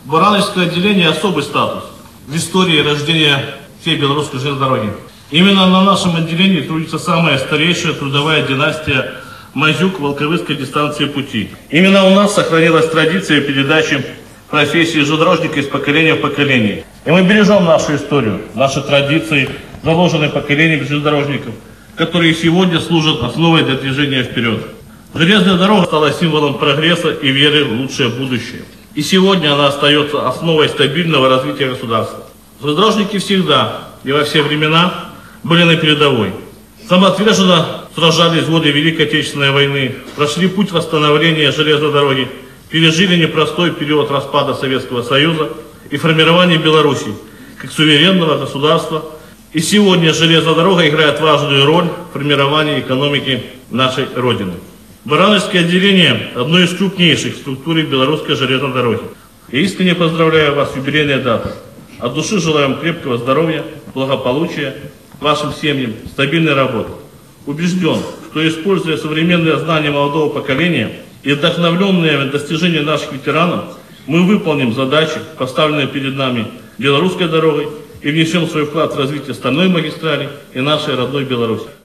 Барановское отделение особый статус в истории рождения всей белорусской железной дороги. Именно на нашем отделении трудится самая старейшая трудовая династия Мазюк-Волковыцкой дистанции пути. Именно у нас сохранилась традиция передачи профессии железнодорожника из поколения в поколение. И мы бережем нашу историю, наши традиции, заложенные поколениями железнодорожников, которые сегодня служат основой для движения вперед. Железная дорога стала символом прогресса и веры в лучшее будущее. И сегодня она остается основой стабильного развития государства. Железнодорожники всегда и во все времена были на передовой. Самоотверженно сражались в годы Великой Отечественной войны, прошли путь восстановления железной дороги, пережили непростой период распада Советского Союза и формирования Беларуси как суверенного государства. И сегодня железная дорога играет важную роль в формировании экономики нашей Родины. Барановское отделение – одно из крупнейших структур белорусской железной дороги. Я искренне поздравляю вас с юбилейной датой. От души желаем крепкого здоровья, благополучия, вашим семьям, стабильной работы. Убежден, что, используя современные знания молодого поколения и вдохновленные достижения наших ветеранов, мы выполним задачи, поставленные перед нами белорусской дорогой, и внесем свой вклад в развитие стальной магистрали и нашей родной Беларуси.